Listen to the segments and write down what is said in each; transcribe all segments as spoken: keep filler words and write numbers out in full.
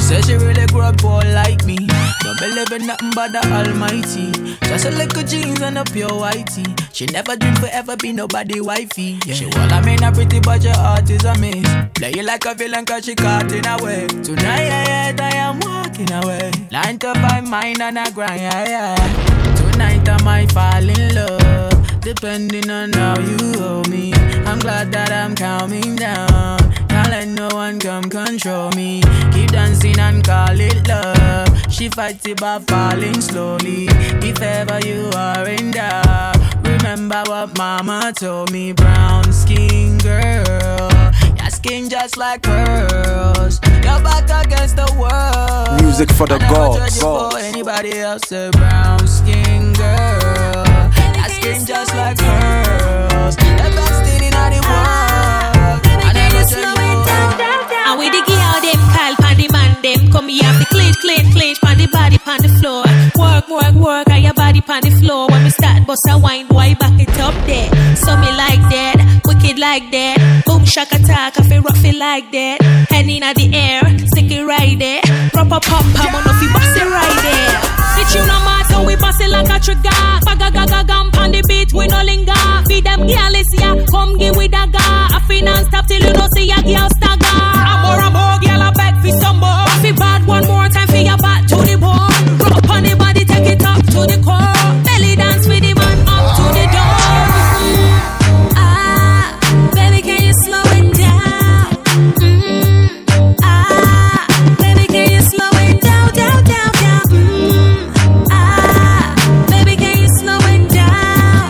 Said she really grew up poor like me. Don't believe in nothing but the Almighty. Just a little jeans and a pure whitey. She never dreamed forever be nobody wifey. Yeah. She well, I mean a pretty but your heart is a miss. Play you like a villain cause she caught in a way. Tonight I, I am walking away. Nine to five mind and a grind, yeah, yeah. Tonight I might fall in love, depending on how you hold me. I'm glad that I'm calming down. Can't let no one come control me. Keep dancing and call it love. She fights it by falling slowly. If ever you are in doubt, remember what mama told me. Brown skin girl, your skin just like pearls. Your back against the world. Music for the gods. For anybody else, a brown skin girl. Your skin just like pearls. The best thing in all the world. I never tell you. And with the girl them call pan the man them. Come here have the clinch, clinch, clinch pan the body pan the floor. Work, work, work on your body pan the floor. When we start bust a wine, boy back it up there. So me like that, wicked like that. Boom shaka talk, I feel rough it like that. Hand in the air, stick it right there. Proper pump, pump, on off you bust it right there. The tune no matter, we bust it like a trigger. Baga gaga gum pan the beat, we no linger. Feed them girl is here, come give with a ga. I feel non-stop till you don't see a girl stagger. I'm more and more, girl I beg for some more. I feel bad one more time for your back to the bone. Drop on the body, take it up to the core. Belly dance with the man up to the door. Mm. Ah, baby can you slow it down? Mm. Ah, baby can you slow it down, down, down, down? Mm. Ah, baby can you slow it down?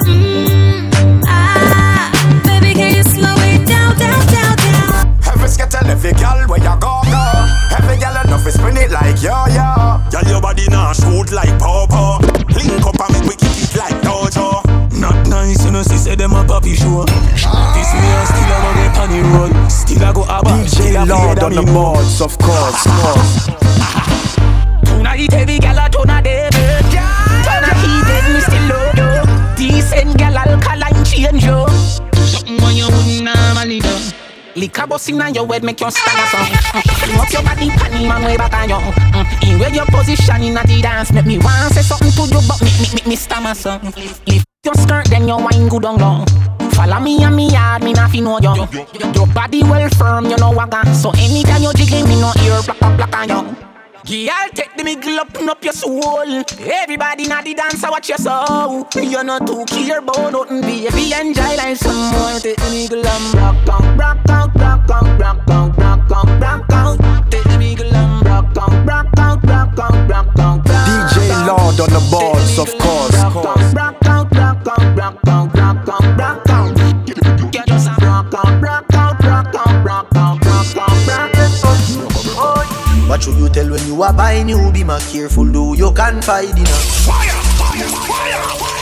Mm. Ah, baby can you slow it down, down, down, down? Every skettle, every girl where you go, go. Every girl enough is spin it like yo, yo. Girl, your body now shoot like pawpaw. Link up and make we kick it like dojo. Not nice, you know, she say them a puppy show. This me and still a go get on the road. Still a go about D J Lord on the boards, of course, course. Tonight every gal a turn a devil. Turn a heathen, me still load up. Decent gal alkaline change yo. Something when you wouldn't normally do. Liquor busting on your head make you stagger some. Fling up your body, panty man way back on you. Mm. In where your position in the dance, make me want say something to you, but make me make me stammer some. Lift your skirt, then your wine good on long. Follow me and me yard, me not fi know you. Your body well firm, you know wagga. So anytime you jiggle, me no ear black up black on you. Girl, take the middle up, up your soul. Everybody na the dance, I watch your soul. You're not too care about nothing, baby. Enjoy life some more. Take the middle and rock out, rock out, rock out, rock out, rock out, rock out. Take the middle and rock out, rock out, rock out, rock out. D J Lord on the boards, of course. Rock out, rock out, rock out, rock out, rock out, rock out. Get us a rock out, rock out, rock out, rock out, rock out, rock out. What should you tell when you are buying you? Be more careful, do you can find in a fire, fire, fire,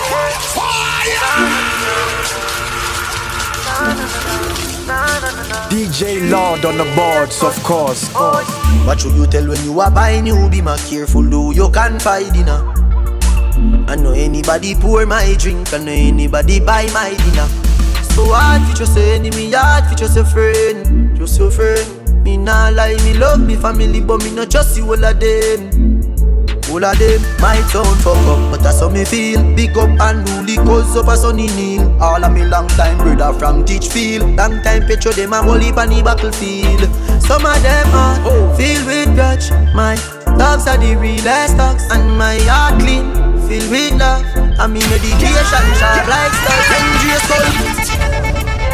fire. D J Lord on the boards, of course. What should you tell when you are buying you? Be more careful, do you can find in a. I know anybody pour my drink, I know anybody buy my dinner. So hard for just your enemy, hard for just your friend, just your friend. Me nah lie, me love me family, but me not just see all of them. All of them might sound fuck up, but that's how me feel. Big up and rule cause of a sunny kneel. All of me long time brother from Teachfield. Long time petro them a whole heap on the battlefield. Some of them are oh. filled with grudge. My dogs are the realest dogs, and my heart clean, filled with love. And me medication sharp like stars. Dangerous soul.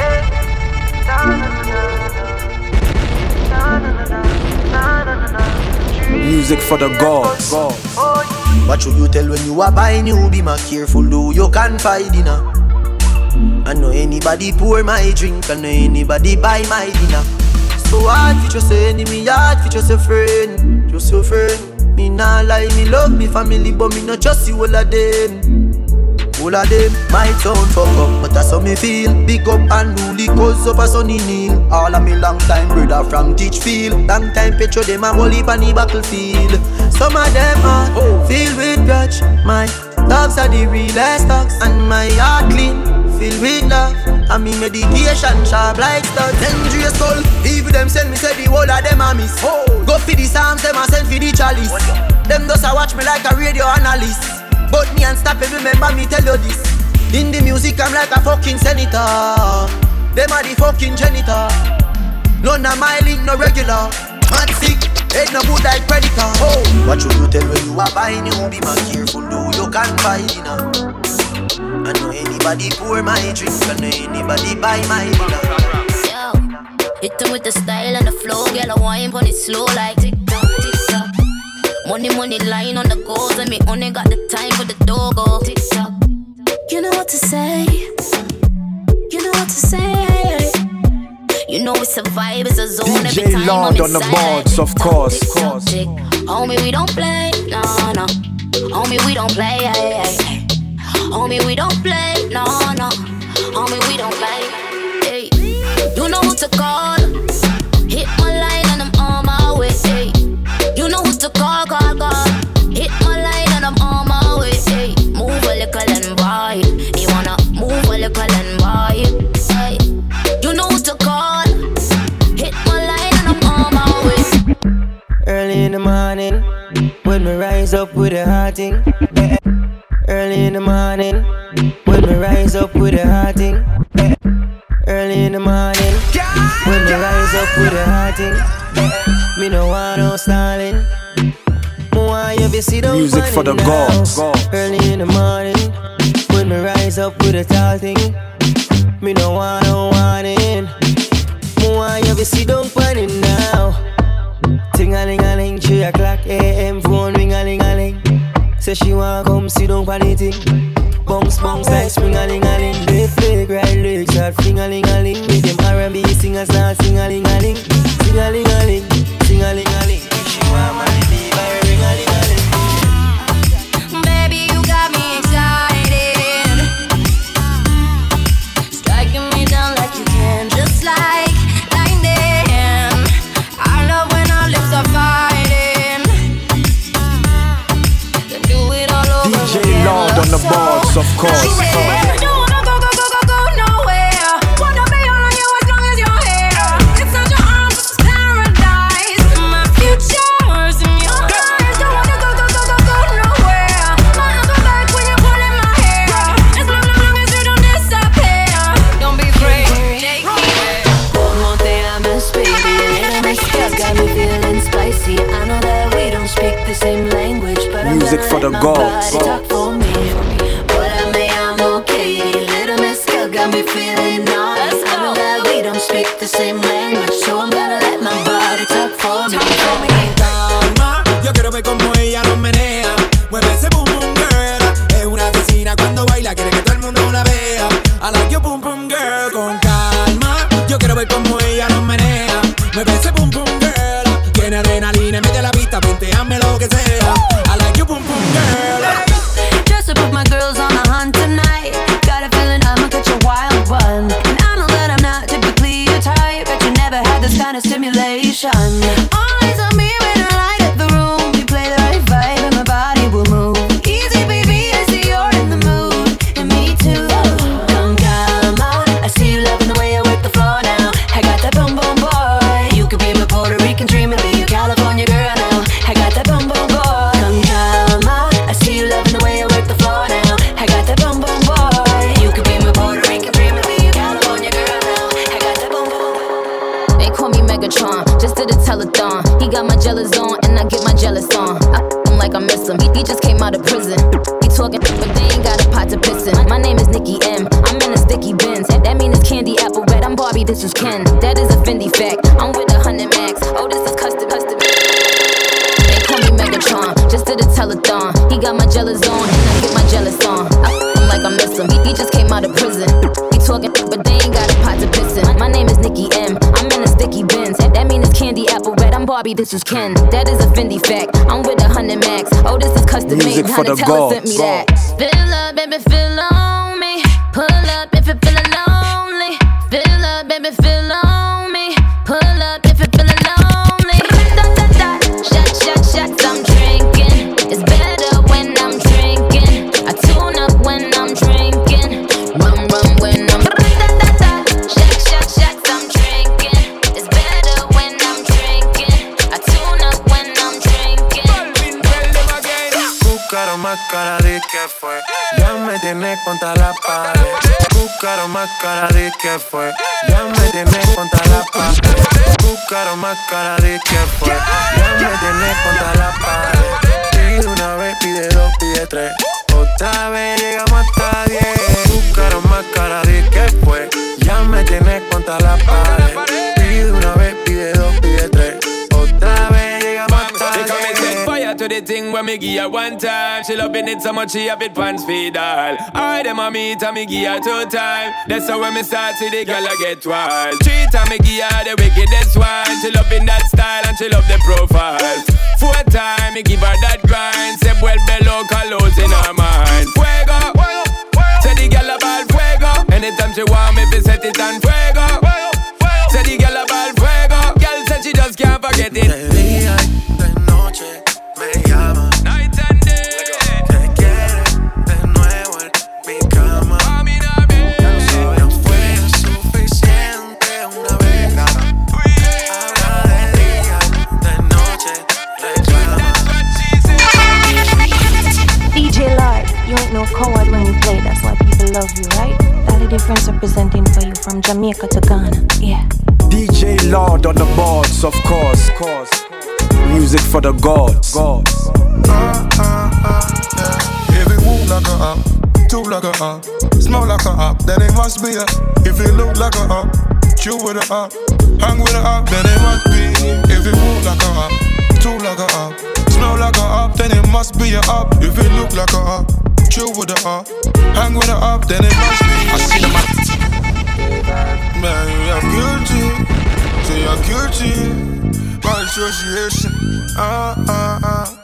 Music for the gods. What should you tell when you are buying you? Be more careful, do you can find dinner. I know anybody pour my drink, I know anybody buy my dinner. So hard for just your enemy, hard for just your friend, just your friend. Me nah lie, me love me family, but me not just see all of them. All of them might sound fuck up, but that's how me feel. Big up and rule cause of a sunny kneel. All of me long time brother from Teachfield. Long time petro them a whole heap on the battlefield. Some of them are oh. filled with grudge. My dogs are the realest dogs, and my heart clean, filled with love. And me medication sharp like studs. Dangerous soul, even them send me say the whole of them a miss. Oh. Go for the psalms, them a send for the chalice. Them does a watch me like a radio analyst. But me and stop it, remember me tell you this. In the music I'm like a fucking senator. Them are the fucking janitor. None of my link no regular. Mad sick, ain't no good like predator. Oh. What should you tell when you are buying you? Be more careful, do you can't buy dinner. I know anybody pour my drink, I know anybody buy my dinner. Yo, hit them with the style and the flow, girl, I wine on it slow like tick-tock, tick-tock. Money, money lying on the goals, and me only got the time for the doggo. Tick-tock. You know what to say, you know what to say. You know it's a vibe, it's a zone. D J every time Lord I'm on the inside. boards, of course. Tick-tock, tick. Homie, we don't play, no, no. Homie, we don't play, hey, hey, hey. Homie, we don't play, no, no. Homie, we don't play, hey. You know who to call. Hit my line and I'm on my way, hey. You know who to call, call, call. Hit my line and I'm on my way, hey. Move a little and vibe. You wanna move a little and vibe, hey. You know who to call. Hit my line and I'm on my way. Early in the morning, when we rise up with a hot thing. Early in the morning, when we rise up with a hot thing. Early in the morning, when we rise up with a hot thing. Me no want no stalling. Want you be sit down Music for the gods. Early in the morning, when we rise up with a tall thing. Me no want no warning. Want you be sit down panning now. Ting-a-ling-a-ling, three o'clock A M, phone ring-a-ling-a-ling. Say she wanna come sit down for the thing. Bounce, bounce like spring-a-ling-a-ling. Left leg, right leg, start fling-a-ling-a-ling. Make them R and B singers start sing-a-ling-a-ling. Sing-a-ling-a-ling, sing-a-ling-a-ling. She want money, be by ring-a-ling-a-ling. Baby, you got me excited. Striking me down like you can, just like lightning. I love when our lips are fighting. Then do it all over D J again. Lord on the So boards, of course. she said, "Don't wanna go, go, go, go, go nowhere. Wanna be all on you as long as you're here. It's such your arms, it's paradise. My future's in your eyes. Don't wanna go, go, go, go, go nowhere. My hands are back when you're pulling my hair. As long, long, long as you don't disappear. Don't be afraid, take me there." Como te llamas, baby? Little Miss Girl got me feeling spicy. I know that we don't speak the same language, but I'm Music gonna for the let my gods. body talk for me. But I may, I'm okay. Little Miss Girl got me feeling naughty. I know that we don't speak the same language, so I'm gonna let my body talk for me. Calma, yo quiero ver como ella nos menea. Mueve ese boom boom girl. Es una asesina cuando baila, quiere que todo el mundo la vea. I like your boom boom girl. Con calma, yo quiero ver como ella nos menea. Mueve ese boom boom girl. Tiene adrenalina, mete la pista, penteame lo que sea. I like your boom boom girl. Just to put my girls on the hunt tonight. Got a feeling I'ma catch a wild one. And I know that I'm not typically your type, but you never had this kind of stimulation. Eyes on me when I light up the room. You play the right vibe and my body will move. Easy, baby, I see you're in the mood, and me too. Come calma, I see you loving the way I work the floor now. I got that boom boom boy. You could be my Puerto Rican dream and be a California girl now. I got that boom boom boy. Come calma, I see you loving the way I work the floor now. I got that boom boom boy. You could be my Puerto Rican dream and be a California girl now. I got that boom boom. They call me Megatron, just did a telethon. He got my jealous on, and I get my jealous on. I f him like I miss him. He, he just came out of prison. He talking, but they ain't got a pot to piss in. My name is Nikki M. I'm in a sticky Benz. That mean it's candy apple red. I'm Barbie, this is Ken. That is a Fendi fact. I'm with a hundred max. Oh, this is custom, custom. They call me Megatron, just did a telethon. He got my jealous on, and I get my jealous on. I f him like I miss him. He, he just came out of prison. He talking, but they ain't got a pot to piss in. My name is Nikki M. I'm in a sticky Benz. That mean it's candy apple red. I'm Barbie, this is Ken. That is a Fendi fact. I'm with a hundred max. Oh, this is custom Music made. for the Donatella sent me that. Fill up, baby, fill on me. Pull up if you're feeling lonely. Fill up, baby, fill on me. Pull up if you're feeling lonely. Da, da, da. Shot, shot, shots, I'm drinking. It's better when I'm drinking. I tune up when I'm drinking. Rum, rum when más cara, di que fue. Ya me tienes contra la pared. Buscaron más cara, di que fue. Ya me tienes contra la pared. Buscaron más cara, di que fue. Ya me tienes contra la pared. Pide una vez, pide dos, pide tres. Otra vez llegamos hasta diez. Buscaron más cara, di que fue. Ya me tienes contra la pared. Pide una vez, pide dos, pide tres. Otra vez llegamos hasta diez. To the thing when me give her one time. She loving it so much she have it pants feed all. I dem a meet and me give her two time. That's how when me start see the girl I get wild. Three time me give her the wickedest one. She loving that style and she love the profile. Four time me give her that grind. Say well below colors in her mind. Fuego, say the girl about fuego. Anytime she want me fi set it on fuego. Say the girl about fuego. Girl said she just can't forget it. Me llama, night and day. Te quiere de nuevo en mi cama. Ya no solo fue suficiente una vez. Habla de día, de noche, reclama. D J Lord, you ain't no coward when you play. That's why people love you, right? That's the difference representing for you from Jamaica to Ghana. Yeah. D J Lord on the boards, of course. course. Music for the gods. gods. Uh, uh, uh, yeah. If it move like a up, two like a up, smell like a up, then it must be a. If it look like a up, chew with a up, hang with a up, then it must be. If it move like a up, two like a up, smell like a up, then it must be a up. If it look like a up, chew with a up, hang with a up, then it must be. I see the man. Man, you're guilty. Say you're guilty. My association, ah, ah, ah,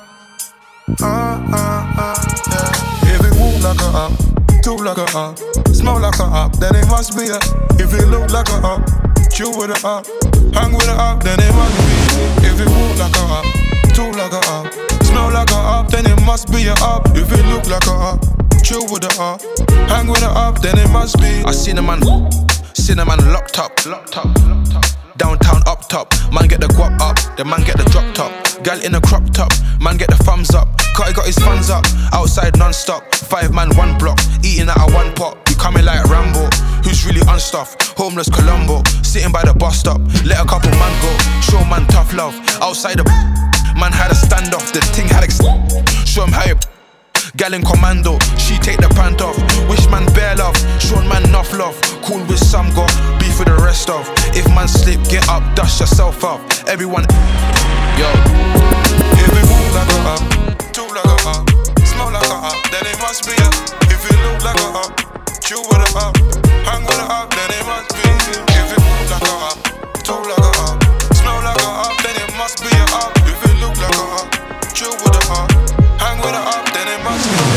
ah, ah, ah, yeah. If it move like a up, two like a up, smell like a up, then it must be a. If it look like a up, chew with a up, hang with a up, then it must be. If it move like a up, two like a up, smell like a up, then it must be a up. If it look like a up, chew with a up, hang with a up, then it must be. I seen a man, seen a man locked up, locked up, locked up. Downtown up top, man get the guap up, the man get the drop top. Gal in a crop top, man get the thumbs up. Cutty got his funds up, outside non-stop. Five man, one block, eating out of one pot. We coming like Rambo, who's really unstuffed. Homeless Colombo, sitting by the bus stop. Let a couple man go, show man tough love. Outside the man had a standoff, the ting had ex- show him how you. Gal in commando, she take the pant off. Wish man bare love, shown man enough love. Cool with some go, beef with the rest of. If man slip, get up, dust yourself up. Everyone, yo. If it move like a up, two like a up, smell like a up, then it must be a. If it look like a up, chew with a up, hang with a up, then it must be. If it move like a up, two like a up, smell like a up, then it must be a up. If it look like a up, chew with a up, hang with a up, then it must be.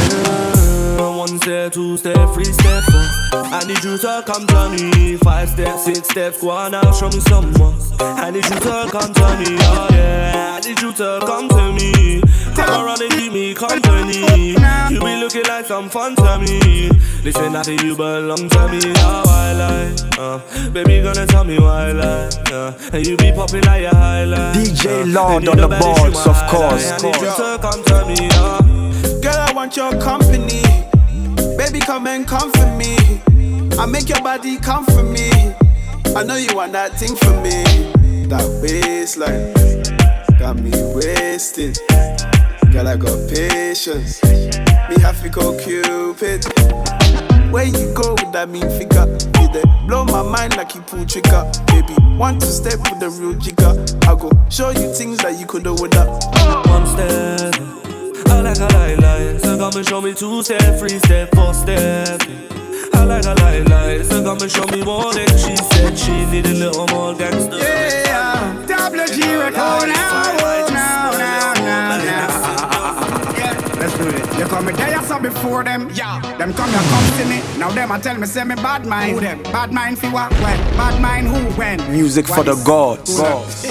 One step, two step, three step, four. I need you to come to me. Five steps, six steps, go on now, show me some more. I need you to come to me, oh yeah. I need you to come to me. Come around and give me company. You be looking like some fun to me. They say nothing you belong to me, how I lie. uh, Baby gonna tell me why I lie, uh, and you be popping like a highlight. D J Lord on the boards, of course. I need you to come to me, uh. Girl, I want your company. Baby, come and come for me. I make your body come for me. I know you want that thing for me. That waistline got me wasted. Girl, I got patience. Me have to go Cupid. Where you go with that mean figure? You dey blow my mind like you pull trigger. Baby, want to step with the real jigger. I go show you things that you could do with that. One step, I like a lie lie. So come and show me two step, three step, four step. I like a lie lie. So come and show me more than she said. She need a little more gangster. Yeah, double G record now, now, now, now, now. Yeah, let's do it. You come me there, you saw before them. Yeah, them come here, come to me. Now them a tell me say me bad mind. Who them? Bad mind for what? When? Bad mind who? When? Music for the gods.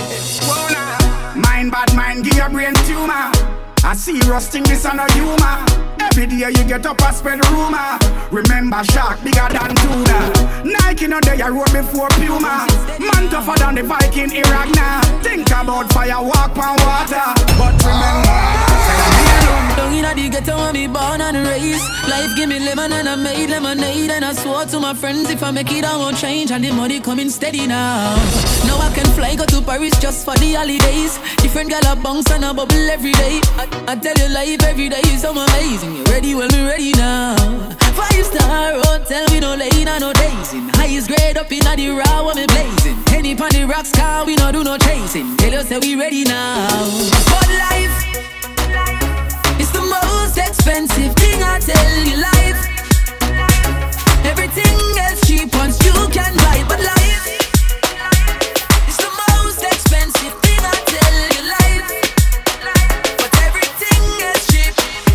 Mind bad mind, give your brain tumor. I see rusting this on a humor. Every day you get up and spread rumor. Remember shark bigger than tuna. Nike no day I rode before Puma. Man tougher than the Viking Iraq now. Think about fire, walk on water. But remember, down inna the get on me born and raised. Life give me lemon and I made lemonade. And I swore to my friends if I make it I won't change. And the money coming steady now. Now I can fly, go to Paris just for the holidays. Different gal a bounce and a bubble every day. I, I tell you life every day is so amazing. You ready? Well, me ready now. Five star hotel, we no late and no dazing. Highest grade up in the raw, what me blazing. Henny pon the rocks car, we no do no chasing. Tell us that we ready now. But life is the most expensive thing, I tell you. Life, everything else cheap once you can buy. But life is the most expensive thing, I tell you. Life, but everything else cheap.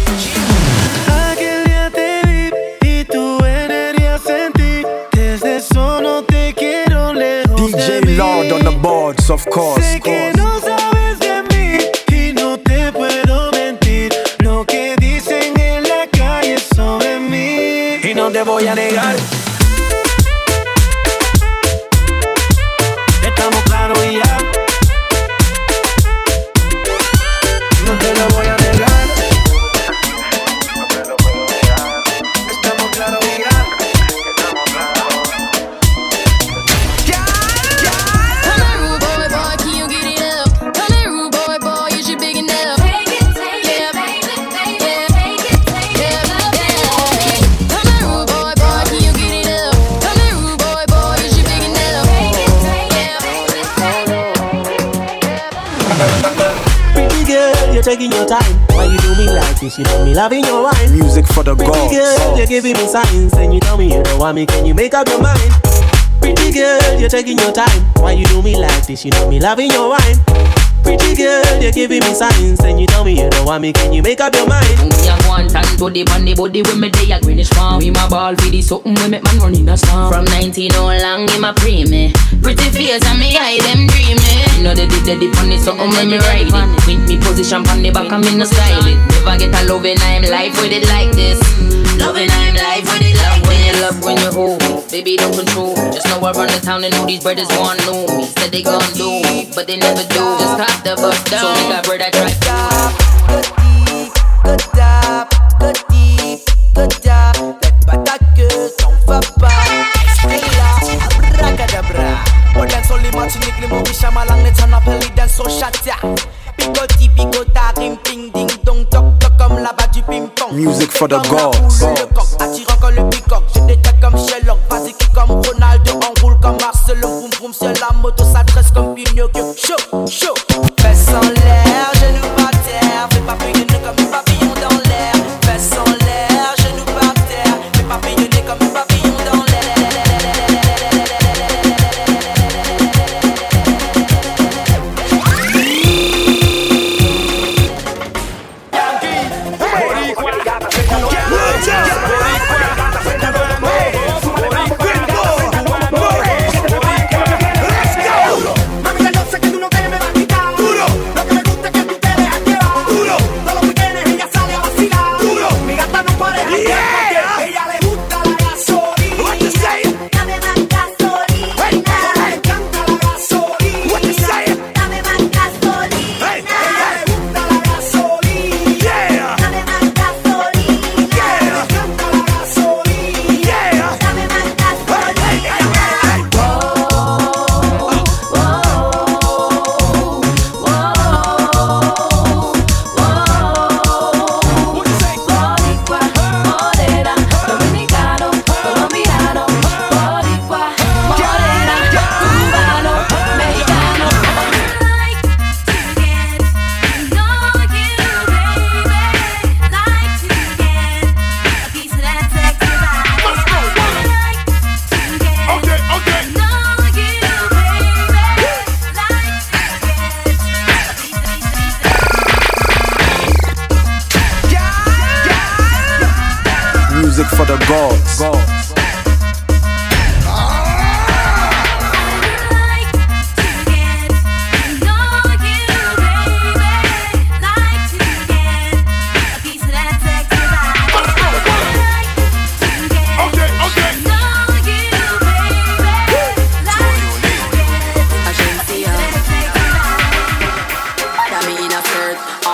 Aquel día te vi y tu energía sentí. Desde eso no te quiero lejos D J de mí. Lord on the boards, of course. Sé que no sabes de mí y no te puedo mentir. Lo que dicen en la calle sobre mí y no te voy a negar. Estamos claros y ya. No te lo voy a negar. Estamos claros y ya. Come here, rude boy, boy, can you get it up? Come here, rude boy, boy, is you big enough? Take it, take it, take it, take it, take it, take it. Come here, rude boy, boy, can you get it up? Come here, rude boy, boy, is you big enough? Take it, take it, take it. Pretty girl, you're taking your time. Why you do me like this? You know me loving your wine. Music for the Pretty gods. girl, you're giving me signs. And you tell me you don't want me. Can you make up your mind? Pretty girl, you're taking your time. Why you do me like this? You know me loving your wine. Pretty girl, you're giving me signs. And you tell me you don't want me. Can you make up your mind? Me a one time to the body body with me day a greenish farm. We my ball for the something we make man run in a storm. From nineteen all long in my pre-me. Pretty face and me eye them dreaming. You know they did the dip on it something when me ride it. With me position from the back and me no style it. Never get a loving I'm life with it like this. Loving I'm life with it like when you love when you hold me. Baby don't control me. Just know I run the town and know these brothers want know me. Said they gon' do but they never do. Just cop the bus down. So we got bread I try Good tap, good deep, good tap. Lève pas ta queue, t'en vas pas. Restez là, abracadabra. On dance sur les Martiniques, les Maurice, Malang, les Tanapel, les dance sur Chatia. Picoti, picota, ring, ping, ding, dong, toc, toc, comme là-bas du ping-pong. Music for the Comme la gods. poule, le coq, attirant comme le peacock. Je détecte comme Sherlock, basique comme Ronaldo, enroule comme Marcelo, boum boum sur la moto, s'adresse comme Pinocchio. Chaud, chaud, fesses en l'air, genoux par terre, fais pas payer comme un papillon dans l'air. Fesses en l'air, genoux par terre, fais pas payer comme un papillon dans l'air. Music for the gods. gods.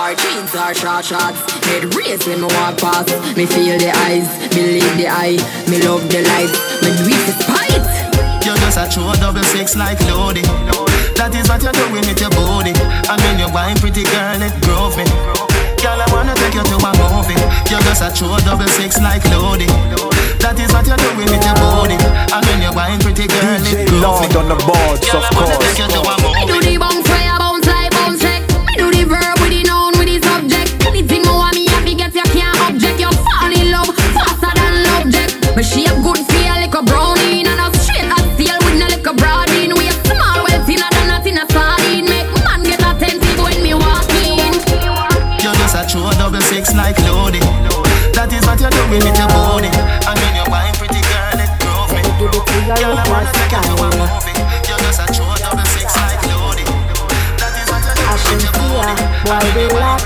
or jeans or short shorts. Head race when me walk past. Me feel the eyes, believe the eye. Me love the light, me do it despite. You're just a true double six like Lodi. That is what you're doing with your body. And when you're wine, pretty girl, it groove me. Girl, I wanna take you to a movie. You're just a true double six like Lodi. That is what you're doing with your body. And when you're wine, pretty girl, it groove me. Lord on the boards, of course. Me do the bounce fire, bounce like bounce check. Me do the verb with the noun with the subject. Anything you want me have to get, you can't object. You fall in love faster than love jet. Me shape good feel like a brownie. And a straight as steel with no like a broadine. We a small well thinner than a thin a sardine. Make man get attentive when me walk in. You're just a true double six like Lodi. That is what you're doing with your body. And when you're wine, pretty girl, it groove me. Girl, I wanna take you to a movie. You're just a true double six like Lodi. That is what you're doing with your body. Boy, relax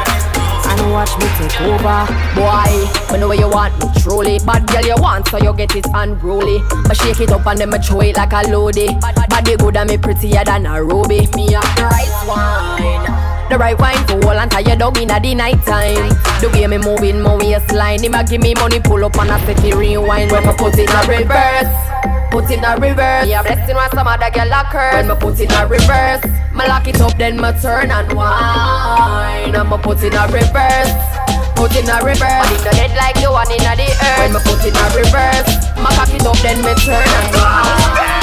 and watch me take over. Boy, me know you want me truly. Bad girl you want, so you get it unruly. I shake it up and then me throw it like a loadie. Body good and me prettier than a ruby. Me have the right wine, the right wine to hold and tie your dog in at the night time. The way me moving my waistline, him a give me money, pull up and a set it rewind. When me put it in reverse, put it in reverse. Me a blessing when some other girl a curse. When me put it in reverse, me lock it up then me turn and whine. And me put it in reverse, put it in reverse. And it no dead like the one in the earth. When me put it in reverse, me lock it up then me turn and whine.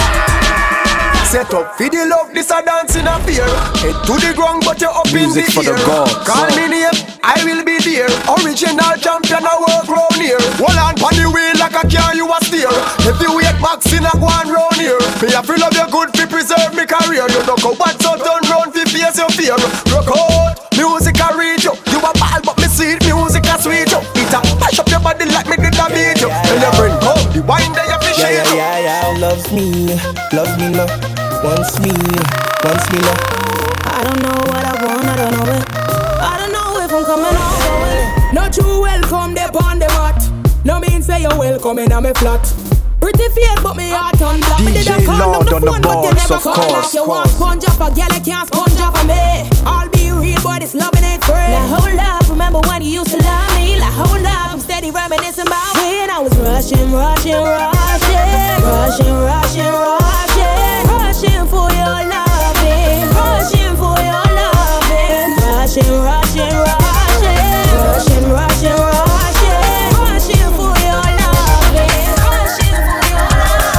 Set up for the love, this a dance in a fear. Head to the ground but you're up Music in the for air. the gods. Call me name, I will be there. Original champion, I work round here. Hold on pon the wheel like a car you a steer. If you wait box in a go on round here. Me a feel love you good fi preserve me career. You don't go bad so turn round fi face your fear. Rock out, music a reach you. You a ball but me see it, music a sweet you. It a mash up your body like me did a beat you. And you bring home the wine that you fi share. Yeah, yeah, yeah, yeah, loves me, love me love. Wants me, wants me love. I don't know what I want, I don't know it. I don't know if I'm coming or going. Not you welcome there on the mat. No mean say you're welcome in a me flat. Pretty face but me heart on black. Me did a call on the phone but you never call back. You want sponge off a girl, you can't sponge off of me. I'll be real boy, this loving ain't free. Like hold up, remember when you used to love me. Like hold up, I'm steady reminiscing about when I was rushing, rushing, rushing, rushing, rushing, rushing, rushing for your loving, rushing for your loving, rushing, rushing, rushing, rushing, rushing, rushing, rushing for your loving, rushing for your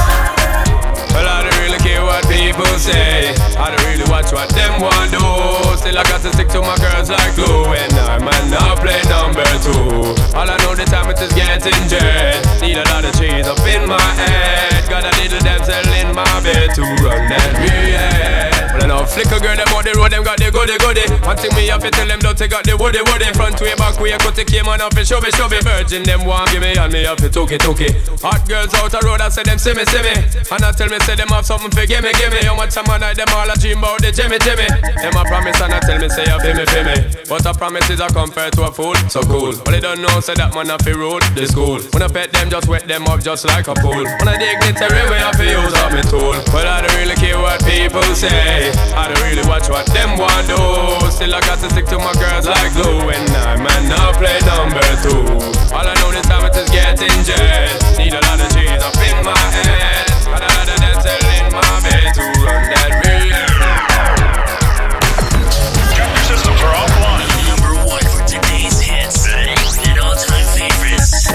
loving. Well, I don't really care what people say. I don't really watch what them want do. Still I got to stick to my girls like glue. And I might not play number two. All I know the time it is getting jet. Need a lot of cheese up in my head. Got a little damsel in my bed to run that real. Well, I know flicker girl, them on the road, them got the goody goody. One thing me have to tell them, don't take out the woody woody. Front way, back way, cut the came on up and show me, show me. Virgin, them want give me and me have to took it, took it. Hot girls out the road, I say them see me, see me. And I tell me, say them have something for give me, give me. How much time I night, them all a dream about the Jimmy, Jimmy. Them a promise and I tell me, say you feel me, feel me. But a promise is a compared to a fool, so cool. But they don't know, say that man a fi rule the school. When I pet them, just wet them up just like a pool. When I dignitary way, I fi use up me tool. But I don't really care what people say. I don't really watch what them want do. Still I got to stick to my girls like glue. And I might not play number two. All I know this time it is getting jet. Need a lot of cheese up in my head. And a lot of dancing in my bed to run that real. Systems are offline. Number one for today's hits and all-time favorites.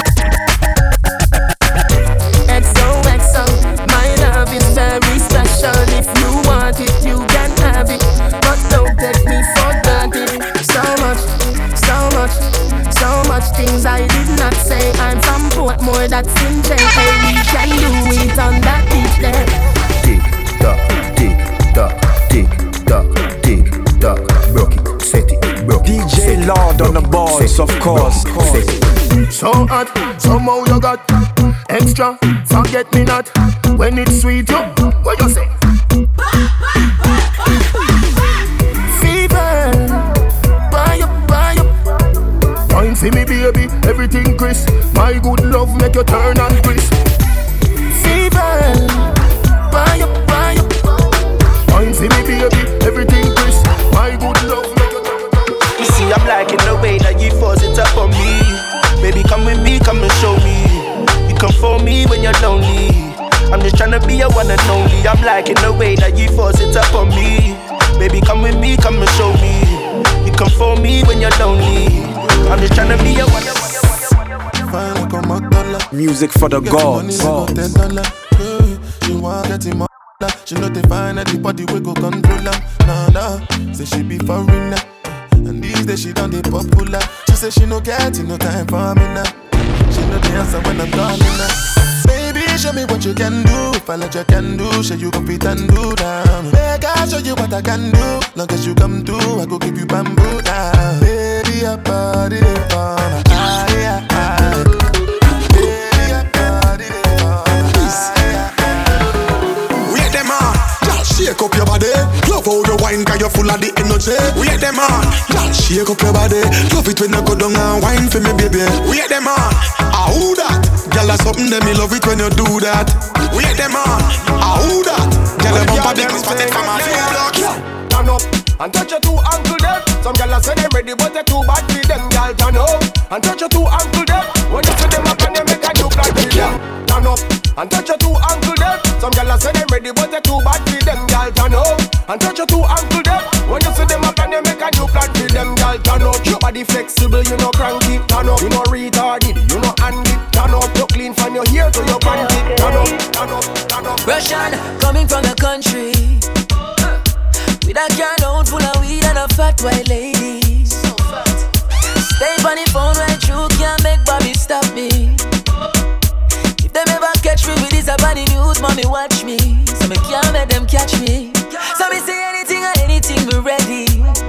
X O X O, my love is very special. If you want it, you can have it, but don't take me for granted. So much, so much, so much things I did not say. I'm from Portmore, that's in J. Hey, we can do it on that beach there. Tick tock, tick tock, tick tock, tick tock. Broke it, set it, broke it. D J Lord on the boards, of course. So hot, somehow you got extra, forget me not. When it's sweet, you, what you say? Fever, buy up, buy up. Wine for me baby, everything crisp. My good love make you turn and crisp. Fever, buy up, buy up. Wine for me baby, everything crisp. My good love make you turn and crisp. You see a me when you're lonely. I'm just tryna be your one. Music for the gods. She want get him up. She know they find anybody we go control her. Nah, nah, say she be foreigner. And these days she done the popular. She say she no get no time for me now. She know the answer when I'm calling her. Baby, show me what you can do. If I let you can do, show you go fit and do down. Make I show you what I can do. Long as you come through, I go give you bamboo down. Baby, your body they for my eye, eye. Baby, your body they for my eye. Wait them on, just shake up your body. Love how you wine, cause you're full of the energy. Wait them on, just shake up your body. Love it when you go down and wine for me, baby. Wait them on, ah who that? Girl, that's something that me love it when you do that. Wait them on, ah who that? Girl, the bumper dick is spotted from a few blocks. Turn up and touch your two ankle them. Some gyal say they ready, but they too bad for them. Gyal turn up and touch your two ankle them. When you see them up and they make a new plan for them. Turn up and touch your two ankle them. Some gyal say they ready, but they too bad for them. Gyal turn up and touch your two ankle them. When you see them up and they make a new plan for them. Gyal turn up, your body flexible, you know cranky. Turn up, you know retarded, you know handy. Turn up, you clean from your hair to your panty. Turn up, turn up, turn up. Russian coming from the country with a can full of weed and a fat white lady. So fat. Stay on the phone right through, can't make Bobby stop me. If them ever catch me with this about the news, mommy watch me. So me can't make them catch me. So me say anything and anything, we ready.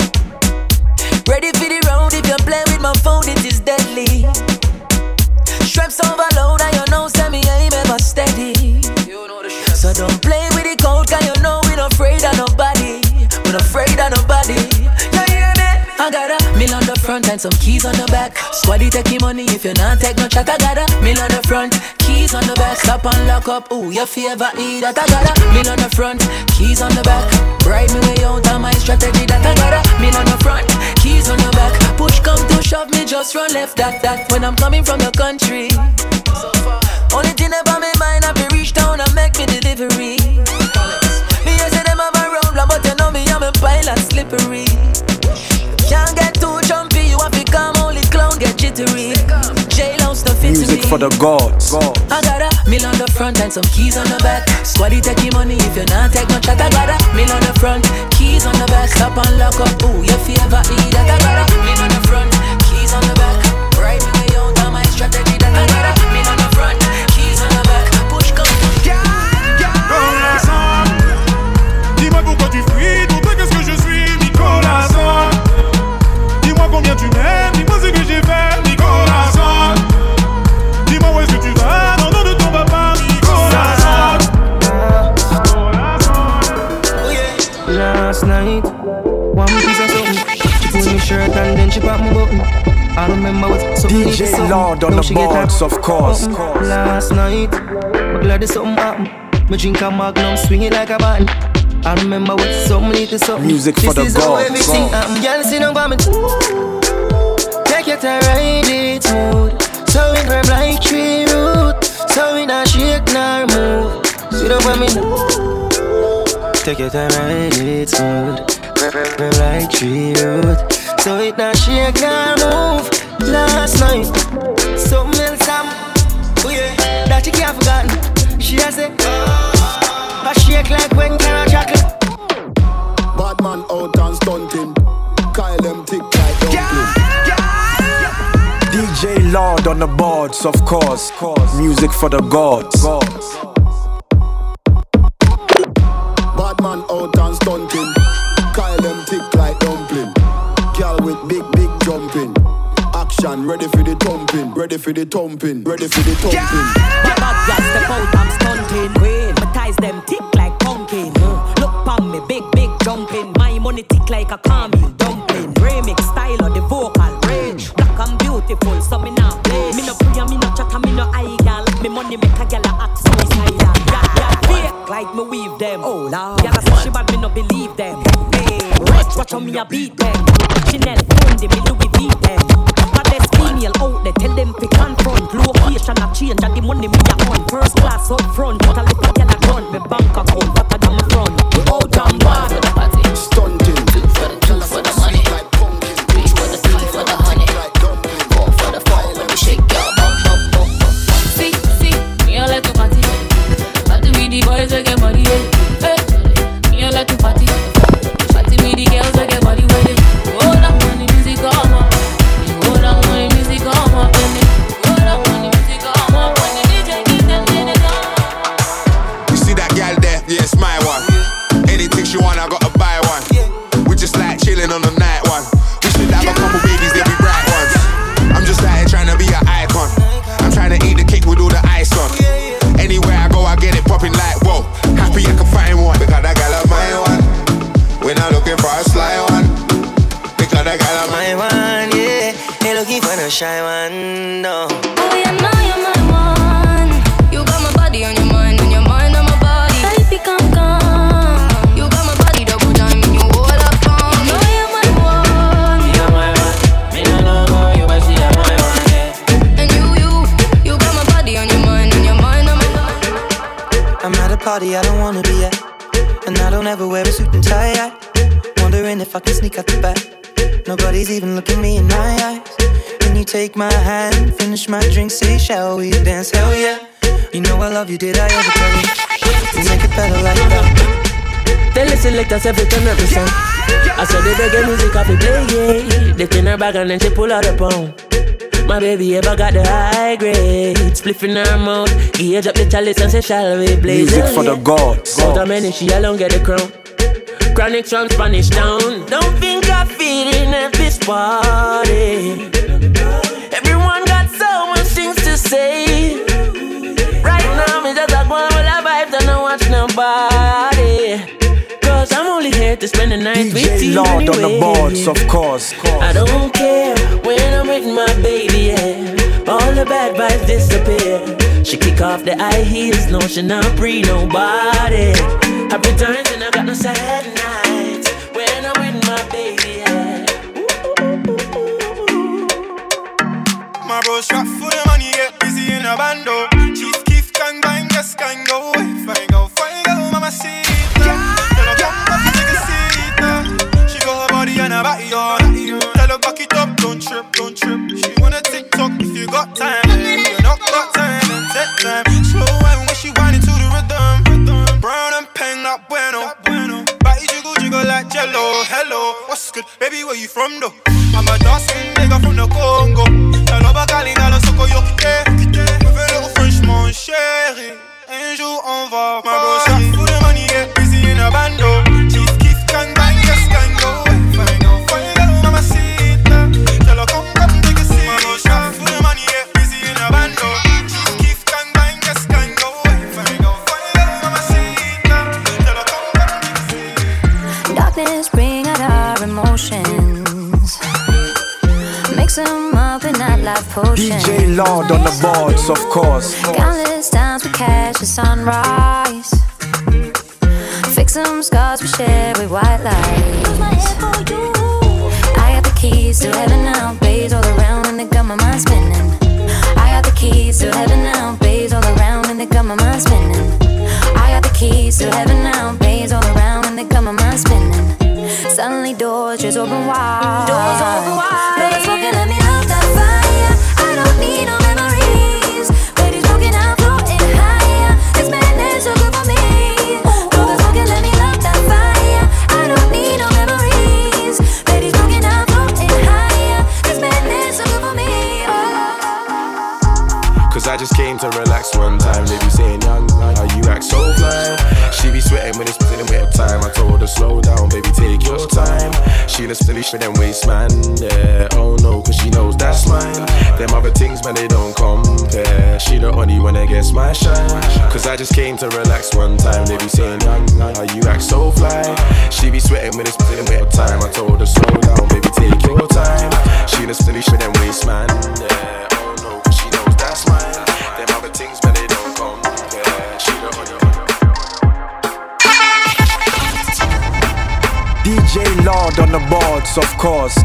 Ready for the road, if you play with my phone, it is deadly. Straps overload and you know, say me aim ever steady. So don't play with the code, cause you know we not afraid of nobody. We not afraid of nobody. You hear me? I got a mill on the front and some keys on the back. Squaddy taking money if you not take no chat. I got a mill on the front, keys on the back. Stop and lock up, ooh, your favorite eat that. I got a mill on the front, keys on the back. Ride me way out on my strategy that. I got a mill on the front, keys on the back. Push come to shove me, just run left that that. When I'm coming from the country, so far. Only thing about me mind, I be reach down and make me delivery. Me I say them have a roadblock, but you know me I'm a pilot slippery. Can't get too jumpy, you have to come only clown get jittery. Jailhouse stuff fit to me. Music for the gods. I got a mill on the front and some keys on the back. Squaddy take your money if you not take no chat. I got a mill on the front, keys on the back. Stop and lock up, ooh, your favorite eat that. I got a mill on the front, keys on the back. Ride me way out on my strategy that. I got a mill on the front, keys on the back. Push come to Nicolas San. Dis-moi pourquoi tu fuis, pour toi qu'est-ce que je suis, Nicolas San. Dis-moi combien tu m'aimes, dis-moi ce que j'ai fait, Nicolas San. Dis-moi où est-ce que tu vas, dans le nom de ton papa, Nicolas San. Last night, one piece of something. She pulled me shirt and then she popped my button. I remember what something D J Lord on the boards, of course. Last night, but glad there's something happened. Me drink a Magnum, swing it like a band. I remember what something little something. Music for the gods. This is how everything gods. happened. Girl, see no vomit. Take your time, ride it smooth. So it grab like tree root. So it not shake nor move. See the women. Take your time, ride it smooth. Grab, grab, grab like tree root. So it not shake nor move. Last night, something else happened. Oh yeah, that you can't forgotten. She has it. I shake like when carrot chocolate. Bad man out and stunting. Kyle them tick like dumpling. D J Lord on the boards, of course. Music for the gods. Bad man out and stunting. Kyle them tick like dumpling. Girl with big, big jumping. Action, ready for the thumping. Ready for the thumping. Ready for the thumping. Bad bad girls step out, I'm stunting. Queen, my ties them tick like pumpkin. Uh, look pon me, big, big jumping. My money tick like a caramel dumpling. Remix style of the vocal range. Black and beautiful, so me not play. Me no pray, me no chatter, me no eye gal. Me money make a gal act suicidal. Yeah, yeah, fake like me weave them. Oh Lord, gal say she bad, me no believe them. Hey, rich, watch how me a beat them. Chanel, Fendi, me Louis V them. Baddest female out there, tell them to confront. Location a change, and the money me a on. First class up front, but a little gal a grunt. Me bank account, better than my front. We out and bad, stunting. Two for the, two for the money. Three for the chilling on the night one. We should have a couple babies, they be bright ones. I'm just out here trying to be an icon. I'm trying to eat the cake with all the ice on. Anywhere I go, I get it popping like whoa. Happy I can find one. Because that gal of my one. We're not looking for a sly one. Because that gal of my one, yeah. Ain't looking for no shy one, no. Oh yeah, now you're my one. You got my body on your mind, and your mind on my body. Baby, come, come. You got my body double time, and you hold up on. You know you're my one. You're my one. Me no know more, you but see you're my one, yeah. And you, you, you got my body on your mind, and your mind on my body. I'm at a party I don't wanna be at, and I don't ever wear a suit and tie at. Wondering if I can sneak out the back. Nobody's even looking me in my eyes. When you take my hand, finish my drink, say shall we dance? Hell yeah. You know I love you, did I ever tell you? We make it better like that. They listen like that's every time every song. I saw the reggae music off the play, yeah. They turn her back and then she pull out a pound. My baby ever got the high grade. Spliff in her mouth, gauge up the chalice and say shall we blaze. Music for the gods. Out of many she alone get the crown. Chronic from Spanish Town. Don't think I'm feeding at this party. Everyone got so much things to say. Right now me just a go on with the vibes and don't watch nobody. Cause I'm only here to spend the night with you Lord anyway. On the boards, of course, course. I don't care when I'm with my baby, yeah. All the bad vibes disappear. She kick off the high heels, no, she not pre nobody. Happy times and I got no sad nights when I'm with my baby, yeah. My bro shot for the money, get busy in a bando. Chief Keef can bang, yes can go. Fine go, fine go, mama see it. Tell her come back, take a seat. She go her body and her body on. Tell her back it up, don't trip, don't trip. She wanna TikTok if you got time. If you not got time, then take time. Slow wine when she whining to the rhythm. Brown and pen, not bueno. Body jiggle, jiggle like jello. Hello, what's good? Baby, where you from though? I'm a dancing nigga from the Congo. T'as l'homme calé dans le soco yo quitté. With a little French, mon chéri. Un jour on va. My bro shot for the money, get busy in a bando. Chief Keef can bang, yes can go. Fine go, fine go, mama see it. Tell her come, come take a seat. My bro shot for the money, get busy in a bando. Chief Keef can bang, yes can go. Fine go, fine go, mama see it. Tell her come, come take a seat. Darkness bring out our emotions. Mix them up in that life potion. D J Lord on the boards, of course. Countless times we catch the sunrise. Fix some scars we share with white lies. I got the keys to heaven now, babes all around and they got my mind spinning. I got the keys to heaven now, babes all around and they got my mind spinning. I got the keys to heaven now, babes all around and they got my mind spinning. Suddenly doors just open wide. Doors open wide. Baby's smoking, let me love that fire. I don't need no memories. Baby's smoking, I'm floating higher. This madness so good for me. Baby's smoking, let me love that fire. I don't need no memories. Baby's smoking, I'm floating higher. This madness so good for me. Cause I just came to relax one time. They be saying, young, how you act so fly. She be sweating when it's spending with time. I told her, slow down, baby, take your time. She the silly for them waist, man, yeah. Oh no, cause she knows that's mine. Them other things, man, they don't compare. She the only one that gets my shine. Cause I just came to relax one time. They be saying, young, how you act so fly. She be sweating when it's spending with time. I told her, slow down, baby, take your time. She the silly for them waist, man, yeah. Oh no, cause she knows that's mine. Them other things, man, they don't compare. She the only one. D J Lord on the boards, of course.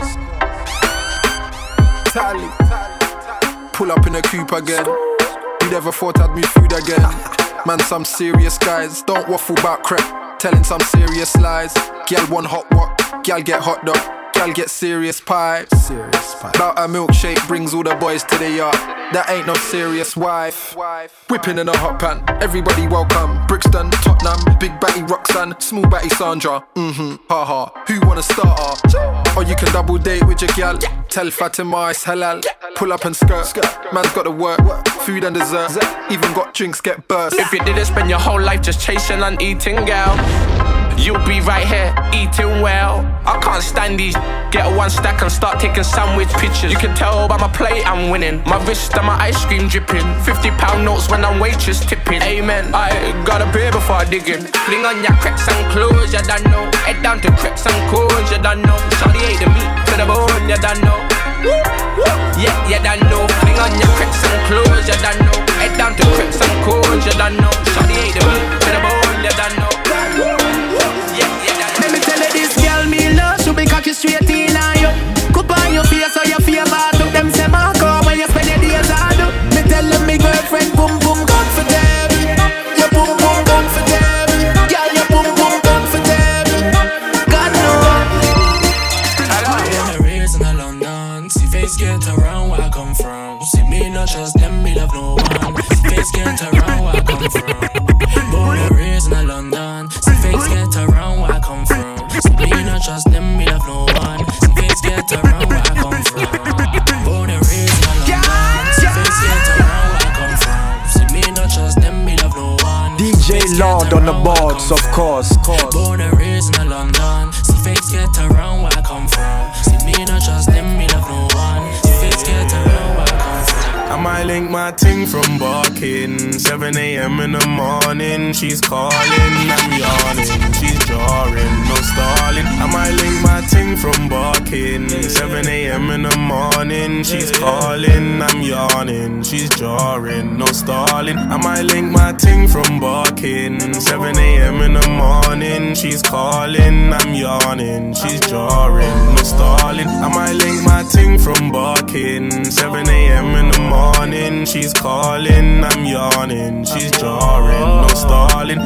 Tally. Pull up in a coupe again. You never thought I'd meet food again. Man, some serious guys. Don't waffle about crap. Telling some serious lies. Girl want hot what? Girl get hot dog. Girl get serious pie. Serious pie. About a milkshake brings all the boys to the yard. That ain't no serious wife. Whipping in a hot pan. Everybody welcome. Brixton, Tottenham, Big Batty Roxanne, Small Batty Sandra. Mm-hmm, haha. Who wanna start her? Or you can double date with your gal. Tell Fatima it's halal. Pull up and skirt. Man's got to work. Food and dessert. Even got drinks get burst. If you didn't spend your whole life just chasing and eating, girl, you'll be right here, eating well. I can't stand these. Get a one stack and start taking sandwich pictures. You can tell by my plate I'm winning. My wrist and my ice cream dripping. Fifty pound notes when I'm waitress tipping. Amen. I got a beer before I dig in. Fling on your crepes and clothes, you don't know. Head down to crepes and cones, you don't know. Shawty ate the meat to the bone, you don't know. Yeah, you don't know. Fling on your crepes and clothes, you don't know. Head down to crepes and cones, you don't know. Shawty ate the meat to the bone, you don't know. Yeah, you don't know. Let me tell you this girl me love, she be cocky straight in on you. Cup on your face so you feel bad. Look them say Marco when you spend your days hard. Me tell them me girlfriend boom boom comfortable. You boom boom comfortable. Girl you boom boom comfortable. God knows. Born and raised in London. See face get around where I come from. See me not trust them, me love no one. See face get around where I come from. Born and raised in London. See face get around where I come from. See me not trust them, me love no one. See face get around where I come from. Born and raised in London. See face get around where I come from. See me not trust them, me love no one. D J Lord on the boards, of course. Born and raised in London. See face get around where I come from. See me not trust them, me love no one. See face get around where I come from. I might link my ting from barking. seven a.m. in the morning. She's calling, I'm yawning. She's jarring, no stalling. I might link my ting from barking. seven a.m. in the morning. She's calling, I'm yawning. She's jarring, no stalling. I might link my ting from barking. seven a.m. in the morning. She's calling, I'm yawning. She's jarring, no stalling. I might link my ting from barking. seven a.m. in the morning. She's calling, I'm yawning. She's jarring, no stalling.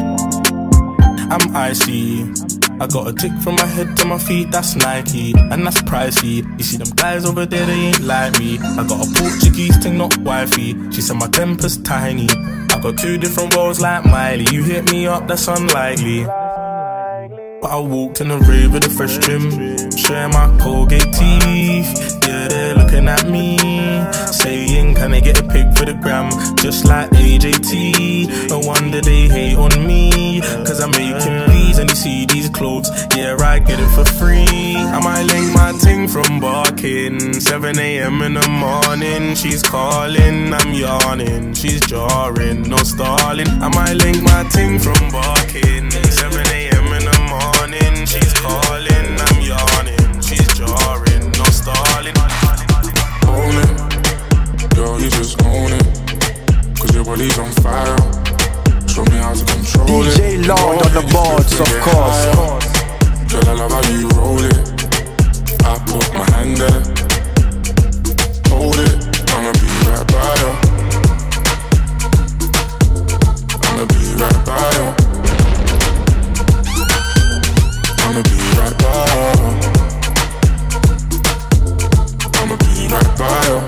I'm icy. I got a tick from my head to my feet, that's Nike, and that's pricey. You see them guys over there, they ain't like me. I got a Portuguese thing, not wifey. She said my temper's tiny. I got two different roles like Miley. You hit me up, that's unlikely. But I walked in the rave with a fresh trim, sharing my Colgate teeth. Yeah, they're looking at me, saying, can I get a pic for the gram? Just like A J T. No wonder they hate on me, cause I'm making beats and you see these clothes. Yeah, I get it for free. I might link my ting from barking. seven a.m. in the morning. She's calling, I'm yawning. She's jarring, no stalling. I might link my ting from barking. seven a.m. in the morning. She's calling, I'm yawning. She's jarring, no stalling. Own it, girl, you just own it. Cause your body's on fire. Show me how to control it. D J Lord on the boards, of course. Girl, I love how you roll it. I put my hand there. Hold it, I'ma be right by you. I'ma be right by you. I'ma be right by you. I'ma be right by you.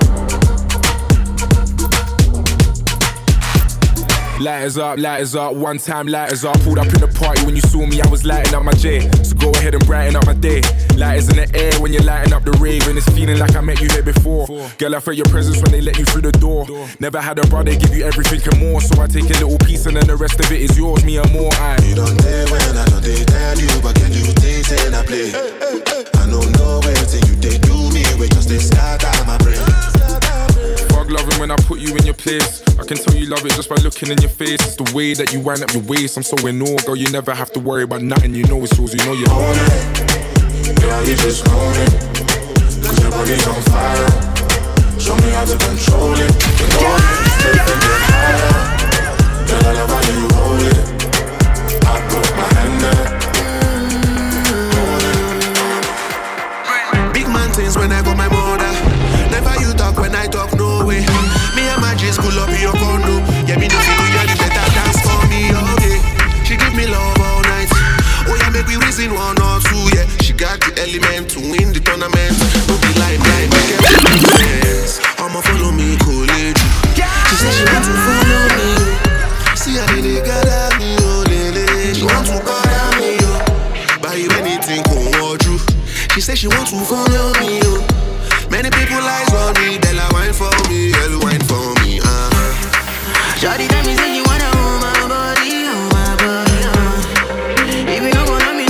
Lighters up, lighters up, one time lighters up. Pulled up in the party when you saw me, I was lighting up my J. So go ahead and brighten up my day. Lighters in the air when you're lighting up the rave, and it's feeling like I met you here before. Girl, I felt your presence when they let you through the door. Never had a brother give you everything and more, so I take a little piece and then the rest of it is yours, me and more. I You don't dare when I don't they tell you, but can you taste and I play? I don't know where till you they do me, we just they scatter my brain. Fuck loving when I put you in your place. I can tell you love it just by looking in your face. It's the way that you wind up your waist. I'm so in awe, girl, you never have to worry about nothing. You know it's yours, you know you own it. Girl, you just own it. Cause your body's on fire. Show me how to control it. You know it, take and get higher. Girl, I love how you hold it. I put my hand there. Big man things when I got my mother. Never you talk when I talk, no way. Me and my G school up in your condo. Yeah, me know you do you better dance for me, okay. She give me love all night. Oh yeah, make we reason one or two, yeah. She got the element to win the tournament. Don't be like blind, make it. I'ma follow me, college. She said she want to follow me. See how they got me, oh lele. She want to call me, oh. Buy you anything, go on you. She said she want to follow me, oh. Many people eyes on me, Bella wine for me, Bella wine for me, uh. Shawty tell me say you wanna hold my body, hold my body, uh. If you don't wanna me,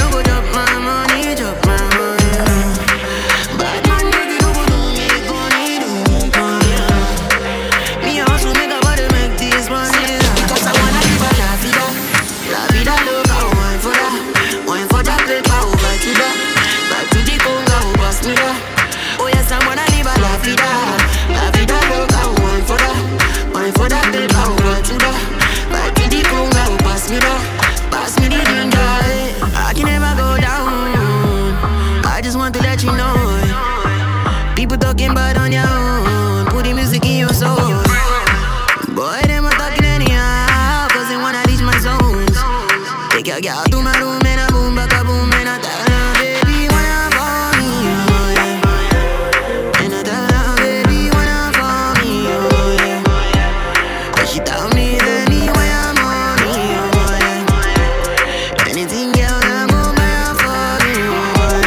just want to let you know. People talking bad on your own. Put the music in your soul. Boy, them are talking anyhow, cause they wanna reach my zones. Take your girl to my room and a boom, back a boom, and I tell her, baby, wanna for me, oh yeah. And I tell her, baby, wanna for me, oh yeah. But she tell me anyway I'm on me, oh yeah. Anything girl, I'm gon' buy her for me, oh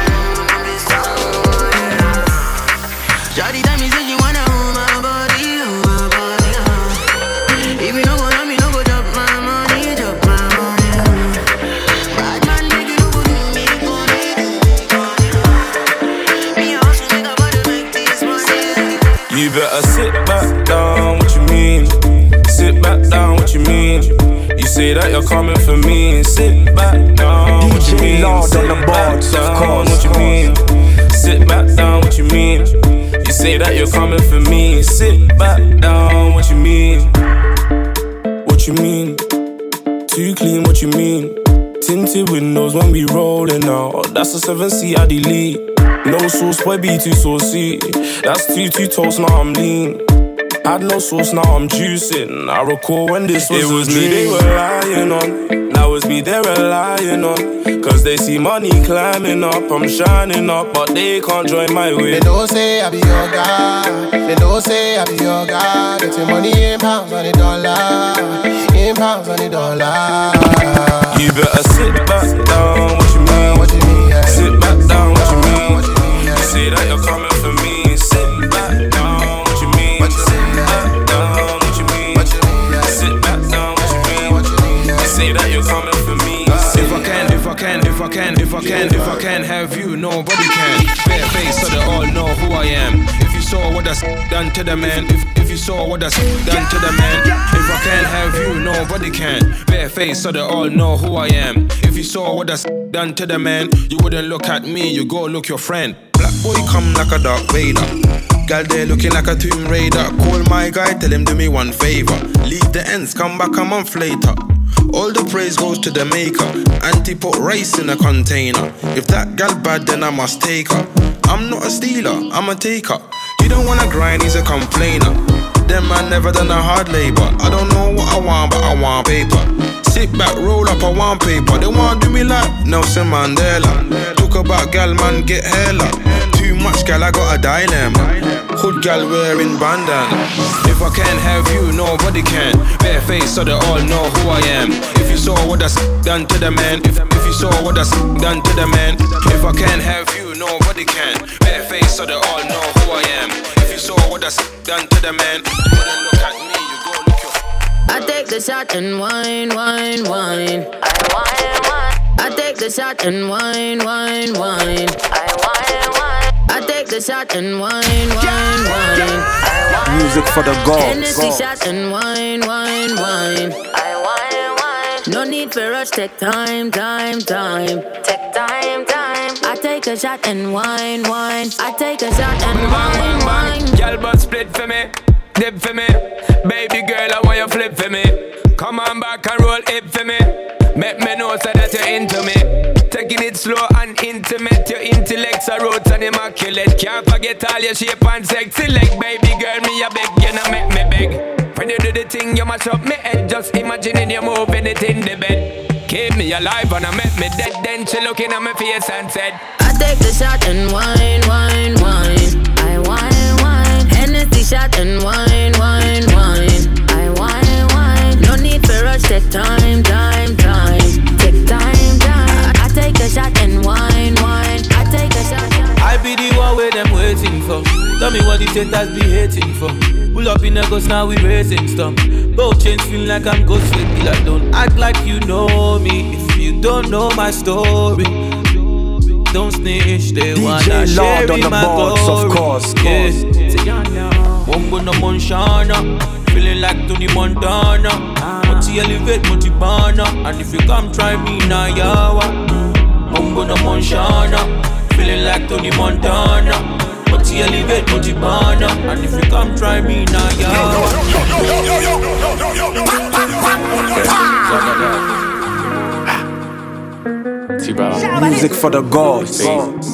yeah. Shawty tell me say she wanna hold my body, hold my body, uh. If you no go love me, no go drop my money, drop my money, uh. Bad man make you no go do me, go me, go me. Me also make a body make this money. You better sit back down, what you mean? Sit back down, what you mean? You say that you're coming for me. Sit back down, what you mean? Sit back down, what you mean? Sit back down, what you mean? You say that you're coming for me. Sit back down, what you mean? What you mean? Too clean, what you mean? Tinted windows when we rolling out. That's a seven C I delete. No sauce, boy, be too saucy. That's two, two toast, now I'm lean. Had no sauce, now I'm juicing. I recall when this was It was me they were lying on. Now it's me they're relying on. Cause they see money climbing up. I'm shining up, but they can't join my way. They don't say I be your guy. They don't say I be your guy. Getting money in pounds on the dollar. In pounds on the dollar. You better sit back down, what you mean? What you mean? Yeah. Sit back down, what you mean? What you mean? Yeah. You say that you're coming for me. Sit back down, what you mean? What you sit mean? Back down, what you mean? What you mean? Yeah. Sit back down, what you mean? What you mean? Yeah. You say that you're coming for me. If I can, if I can, if I can, if I can, if I can have you, nobody can. Bare face so they all know who I am. If you saw what that's done to the man, if if you saw what that's done to the man, if I can't have you, nobody can. Bare face so they all know who I am. If you saw what that's done to the man, you wouldn't look at me, you go look your friend. Black boy come like a Darth Vader. Girl there looking like a Tomb Raider. Call my guy, tell him do me one favor. Leave the ends, come back a month later. All the praise goes to the maker. Auntie put rice in a container. If that gal bad, then I must take her. I'm not a stealer, I'm a taker. He don't wanna grind, he's a complainer. Them man never done a hard labor. I don't know what I want, but I want paper. Sit back, roll up, I want paper. They want do me like Nelson Mandela. Talk about gal, man, get hella. Too much gal, I got a dilemma. Hood gal wearing bandana. If I can't have you, nobody can. Bare face so they all know who I am. If you saw what that's done to the man, if, if you saw what that's done to the man, if I can't have you, nobody can. Bare face so they all know who I am. If you saw what that's done to the man, you wouldn't look at me, you go look your. I take the shot and wine, wine, wine. I wine, wine. I take the shot and wine, wine, wine. I wine, wine. I take the shot and wine, wine, wine. Music for the gods. Hennessy shot and wine, wine, wine. I wine, wine. No need for rush, take time, time, time. Take time, time. I take a shot and wine, wine. I take a shot and wine, wine. Girl, but split for me, dip for me. Baby girl, I want you flip for me. Come on back and roll it for me. Make me know so that you're into me. Taking it slow and intimate. Your intellect's a roots and immaculate. Can't forget all your shape and sexy leg. Baby girl, me a beg, you know make me beg. When you do the thing, you mash up me head. Just imagining you moving it in the bed. Keep me alive and I make me dead. Then she looking at my face and said, I take the shot and wine, wine, wine. I wine, wine. Hennessy shot and wine, wine, wine. I wine, wine. No need for rush, take time, time, time. Take time, time. I take a shot and wine, wine. I take a shot. I be the one where them waiting for. Tell me what the haters be hating for. Pull up in a ghost, now we racing stuff. Both chains feel like I'm ghost with killer. Don't act like you know me if you don't know my story. Don't snitch, they D J wanna share Lord on the my boards, glory. of course, Yeah. Wongo no Monshana, feeling like Tony Montana. Multi elevate, multi banner, and if you come try me now, yawa. Wongo no Monshana, feeling like Tony Montana. Multi elevate, multi banner, and if you come try me now, yawa. you, brother. Music for the gods. That's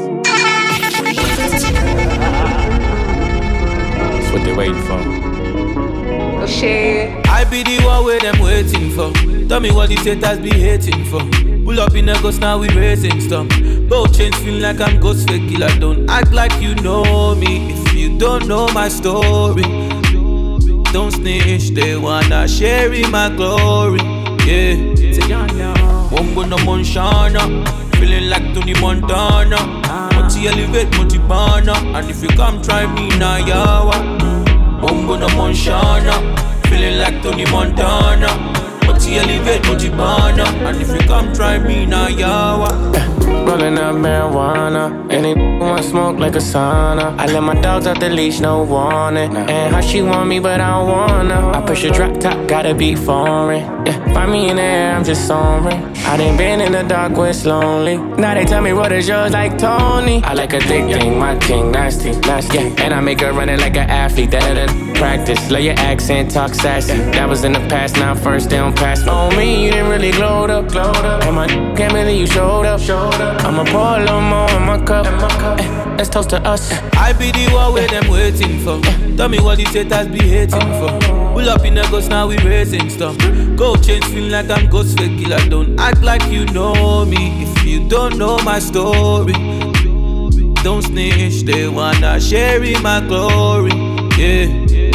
what they waiting for. Oh shit. I be the one where them waiting for. Tell me what the haters be hating for. Pull up in a ghost now we racing stuff. Both chains feel like I'm ghost fake killer. Don't act like you know me if you don't know my story. Don't snitch, they wanna share in my glory. Yeah. Wongo no Monshana, feeling like Tony Montana. Multi elevate, multi banner, and if you come try me now, yawa. Wongo no Monshana, feeling like Tony Montana. Multi elevate, multi banner, and if you come try me now, yawa. Rolling up marijuana, and it want smoke like a sauna. I let my dogs out the leash, no warning. And how she want me, but I don't wanna. I push a drop top, gotta be foreign. Yeah, find me in the air, I'm just soaring. I done been in the dark where it's lonely. Now they tell me what is yours like Tony. I like a thick thing, my king, nasty, nasty. Yeah, and I make her run it like an athlete. That that practice, lay your accent, talk sassy. That was in the past, now first they don't pass me. On me, you didn't really glowed up, glowed up. And my can't believe you showed up, showed up. I'ma pour a little more in my cup. Eh, let's toast to us. I be the one where them waiting for. Tell me what the haters be hating for. Pull up in a ghost now we racing stuff. Go change feel like I'm ghost fake killer. Don't act like you know me if you don't know my story. Don't snitch, they wanna share in my glory. Yeah.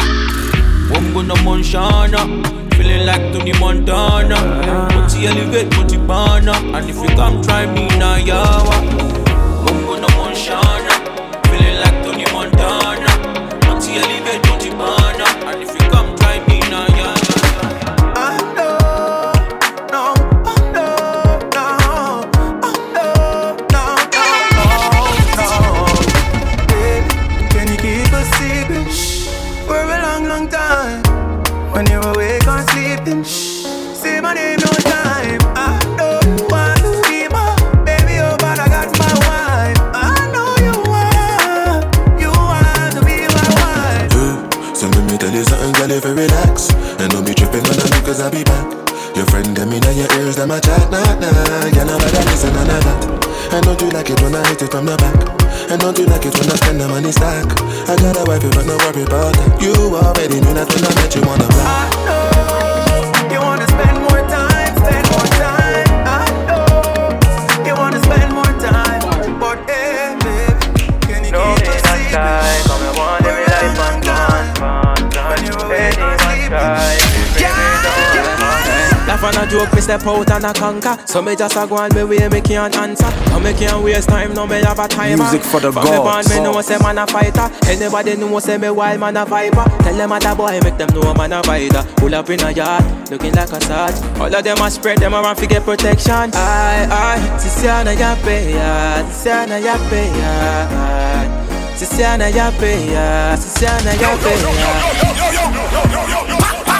Wongo no Monshana. Feeling like Tony Montana. Multi elevate, multi banner, and if you come try me now, yawa. Wongo no Monshana. Feeling like Tony Montana. Multi elevate, multi banner, and if you come try me now, yawa. I know, no, I know, no, I know, no, no, no. Baby, can you keep a secret for a long, long time? When you're awake or sleeping, shh, say my name no time. I don't want to be my baby, oh, but I got my wife. I know you want, you want to be my wife. Yeah, so let me tell you something, girl, if you relax. And don't be tripping on me cause I'll be back. Your friend them in your ears, them a chat, nah, nah. Girl, I'm better listen to that. And don't you like it when I hit it from the back? And don't you like it when I spend the money stack? I got a wife, but no worry about that. You already knew that when I met you on the block. I know you wanna spend more time, spend more time. I know you wanna spend more time, but hey, baby, can you no, keep a secret? Come and want every life on gone, gone, gone. When you're away, don't sleep. Laugh and a joke, me step out and a conquer. So me just a go on me way, me can't answer. So me can't waste time, no me have a timer. Music for the From gods. me born, me know say man a fighter. Anybody know say me wild man a viper. Tell them at a boy, make them know man a fighter. Pull up in a yard, looking like a sword. All of them a spread, them around fi get protection. Aye, aye, Sisiana ya pay ya, Sisiana ya pay ya. Sisiana ya pay ya, Sisiana ya pay ya.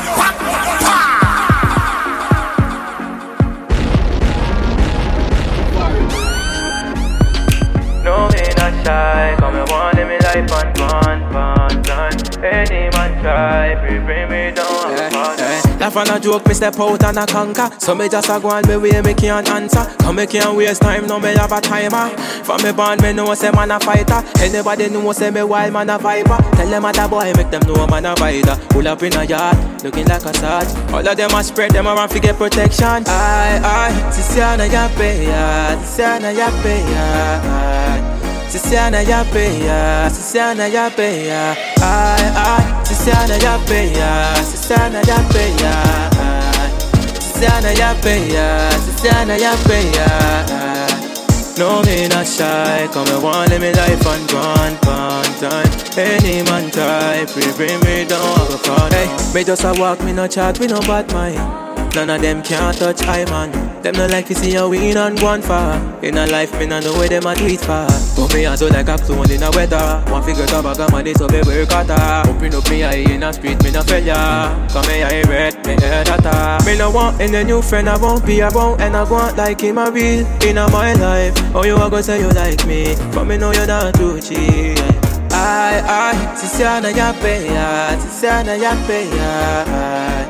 No, me not shy, come and want me life on fun, fun, fun. Any man try, bring, bring me down, yeah, yeah. Laugh and a joke, me step out and a conquer. So me just a go on me way, me can't answer. Come me can't waste time, no me have a timer. From me born, me know say man a fighter. Anybody know say me wild man a viper. Tell them at a boy, make them know man a fighter. Pull up in a yard, looking like a sword. All of them a spread, them around fi get protection. Aye, aye, Sisiana ya pay ya, Sisiana ya pay ya. Sisiana ya pay ya, Sisiana ya pay ya. Aye, aye, Sisiana ya pay ya, Sisiana ya pay ya. Sisiana ya pay ya, Sisiana ya pay ya. No, me not shy, come and want me life on gone, gone time. Any man try, free bring me down, I go call. Hey, me just a walk, me no chat, me no bad mind. None of them can't touch I man. Them no like to see you win and go on far. In a life, me no know where them a tweet for. But me also like a clone in a weather. One figure to bag of money so me work harder. Open up me eye in a street, me no failure. Come me eye red, me hear that. Me no want any new friend, I won't be around. And I want like him a real in a my life. Oh, you a go say you like me, but me know you're not too cheap. Aye, aye, Sisiana ya pay ya, Sisiana ya pay ya.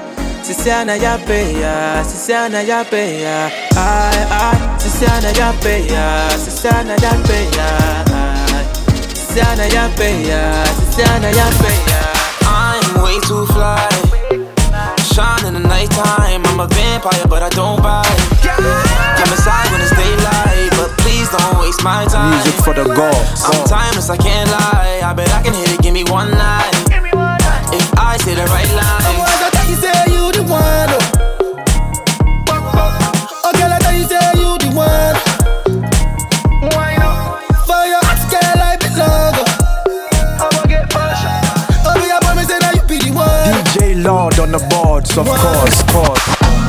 Sisiana ya peya, Sisiana ya peya. Ay, ay, Sisiana ya peya, Sisiana ya peya. Sisiana ya peya, Sisiana ya peya. I'm way too fly. Shine in the nighttime. I'm a vampire, but I don't bite. Come inside when it's daylight, but please don't waste my time. Music for the gods. I'm timeless, I can't lie. I bet I can hit it, give me one night. If I say the right line. I thought you say you the one. Oh, girl, I thought you say you the one. For your hot girl, I belong. Oh, me, I promise that you be the one. D J Lord on the boards, of course, course.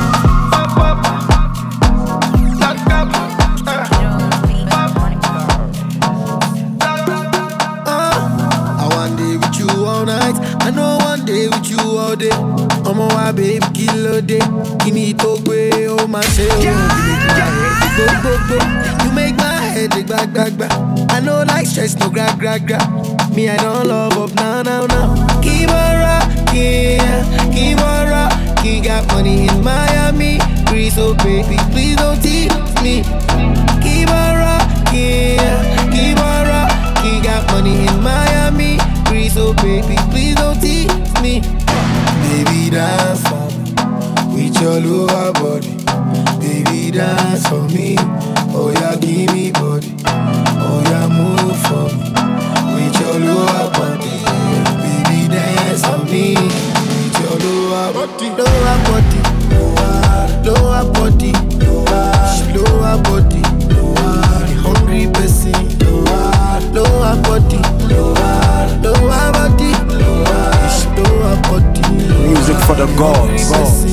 I know one day with you all day. I'm on my baby, kill a day. Give me to way, oh my say, oh, you make my head go, go, go. You make my head go, back, back, back. I know like stress, no grab, grab, grab. Me, I don't love up, now, now, now. Keep on rocking, keep on rocking. Got money in Miami, please, oh baby, please don't tease me. Keep on rocking, keep on rocking. Got money in Miami. So baby, please don't tease me. Baby, dance for me with your lower body. Baby, dance for me. Oh yeah, give me body. Oh yeah, move for me with your lower body. Baby, dance for me with your lower body. Lower body, lower, lower body, lower, lower body, lower. The hungry person, lower, lower body, lower. Lower body, lower body. Music for the gods.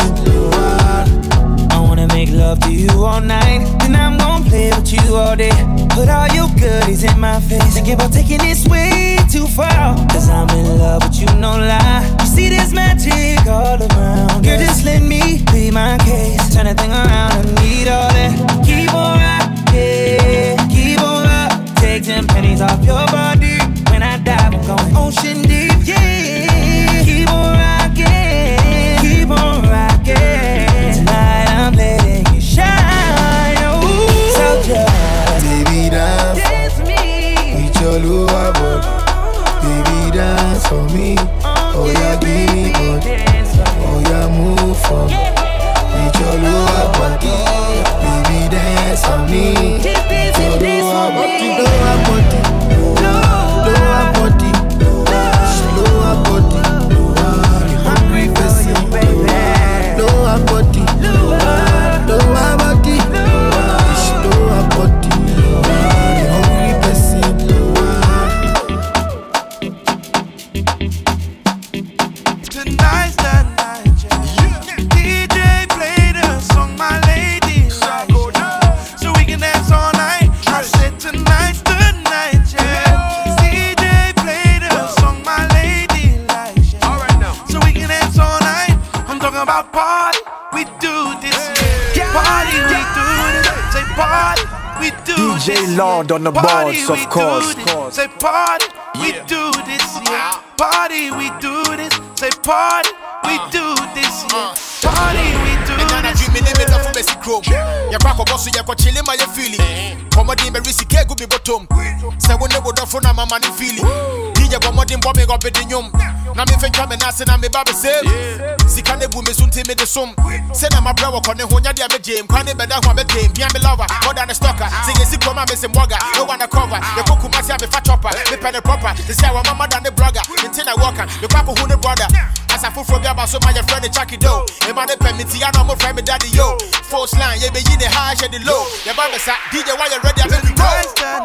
I wanna make love to you all night, then I'm gonna play with you all day. Put all your goodies in my face. Thinking about taking this way too far. Cause I'm in love with you, no lie. You see this magic all around. Girl, just let me be my case. Turn that thing around, I need all that. Keep on rocking, keep on rock. Take ten pennies off your body. When I dive, I'm going ocean deep, yeah. Keep on rocking, keep on rocking. Tonight I'm letting you shine, oh. So just baby, dance, dance for me with your lower body. Baby, dance for me. Oh yeah, give me body. Oh yeah, move for me with your lower body. Baby, dance for me with your lower body, lower body. Lower body, lower body, the hungry person. Lower body, lower body, lower body, the hungry person. Tonight's the night, yeah. D J play the song, my lady, right? So we can dance all night. I said tonight's the night, yeah. About party, we do this. Yeah. Party, we do this. Say party, we do D J this. Lord on the Party, boards, of course. Say party, we Yeah. do this. Yeah. Party, we do this. Say party, we do this. Yeah. Party, we do this. Me name it for Messi Chrome. Ya kwa kwa boss ya kwa chile my feeling. Comedy me risky go be bottom. Say when they go down for na mama ni feeling. D J comedy bomb go be the nyum. Na me fe twa me na se na me ba be save. Sika ne bu me sunti me de som. Say na my bro ko ne honya dia me jam. Kwa ne beda ho be game. Bia me lover, more than a stalker. Sing a sick woman me se mwaga. No one cover. The cook must have a fat chopper. Me pen proper. They say our mama than the brother. Maintain a walker. The papa who the brother. As I full from your so my friend the Jackie do. E man the permit ya no more friend me daddy yo. False line, ye be in the high and the low. Your mama say D J why you ready? I make we go.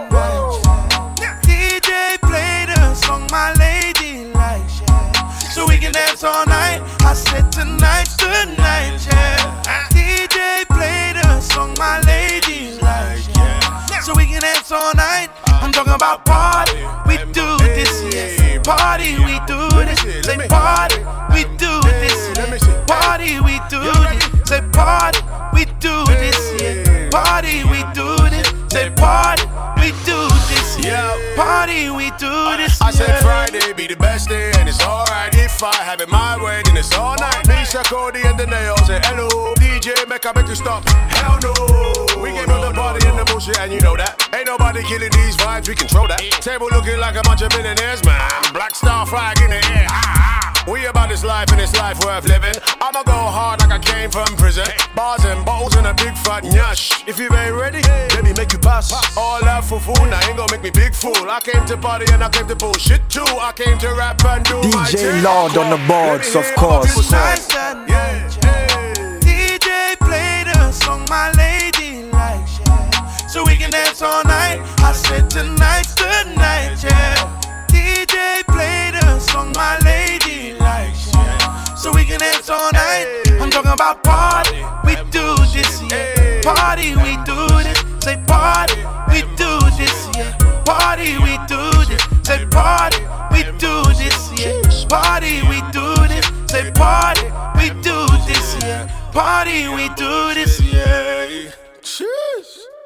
D J play the song, my lady like yeah. So we can dance all night. I said tonight's the night, yeah. D J play the song, my lady like yeah. So we can dance all night. I'm talking about party, we do this, yeah. Party, we do this. Say party, we do this, yeah. Party, we do this. Say party, we do this, yeah. Party, we do this. Say party, we do this. Yeah, party, we do this. I said Friday be the best day, and it's alright. If I have it my way, then it's all night. Misha, Cody, and Danae say hello. D J, make I make you stop. Hell no. We came on the party in the bullshit, and you know that. Ain't nobody killing these vibes, we control that. Table looking like a bunch of millionaires, man. Black star flag in the air. Ah, ah. We about this life, and it's life worth living. I'ma go hard like I came from prison. Bars and bottles and a big fat nyash. If you ain't ready, let me make you pass. All that for fool, now ain't gonna make me big fool. I came to party and I came to bullshit too. I came to rap and do my D J thing. Lord on the boards, of course. Nice that night, yeah. D J played a song my lady likes, yeah. So we can dance all night. I said tonight's the night, yeah. D J played a song my lady likes, yeah. So we can dance all night. I'm talking about party, we do this, yeah. Party, we do this. Say party, we do this, yeah. Party, we do this. Say party, we do this, yeah. Party, we do this. Say party, we do this, yeah. Party, we do this, yeah. Cheers.